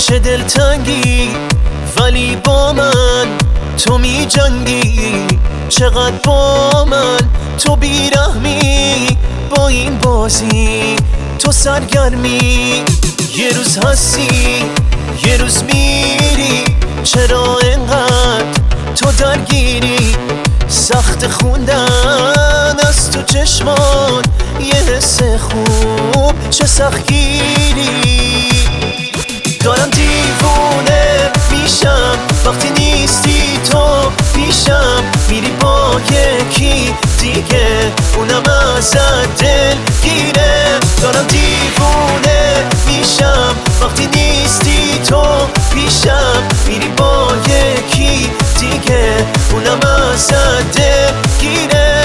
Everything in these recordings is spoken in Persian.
چه دلتنگی ولی با من تو می جنگی، چقدر با من تو بیرحمی، با این بازی تو سرگرمی. یه روز هستی یه روز میری، چرا انقدر تو درگیری؟ سخت خوندن از تو چشمان یه حس خوب چه سختگیری. دارم دیوونه میشم وقتی نیستی تو پیشم، میری با یکی دیگه اونم ازت دل گیره. دارم دیوونه میشم وقتی نیستی تو پیشم، میری با یکی دیگه اونم ازت دل گیره.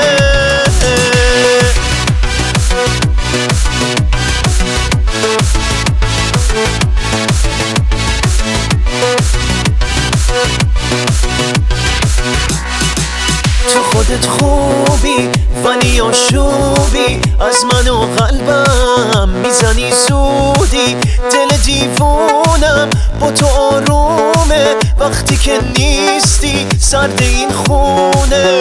تو خودت خوبی ولی آشوبی، از من و قلبم میزنی زودی. دل دیوونم با تو آرومه وقتی که نیستی سرد این خونه.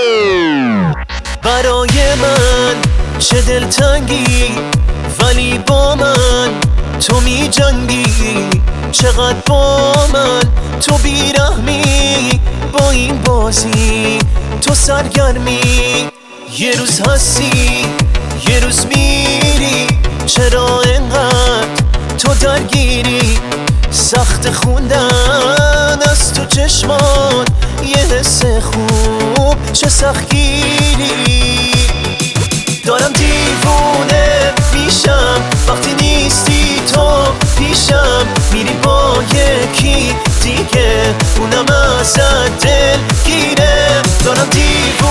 برای من چه دلتنگی ولی با من تو می جنگی، چقدر با من تو بیرحمی، با این بازی تو سرگرمی. یه روز هستی یه روز میری، چرا انقدر تو درگیری؟ سخت خوندن از تو چشمان یه حس خوب چه سختگیری. دارم دیوونه میشم وقتی نیستی تو پیشم، میری با یکی دیگه اونم ازت دل گیره. دارم دیوونه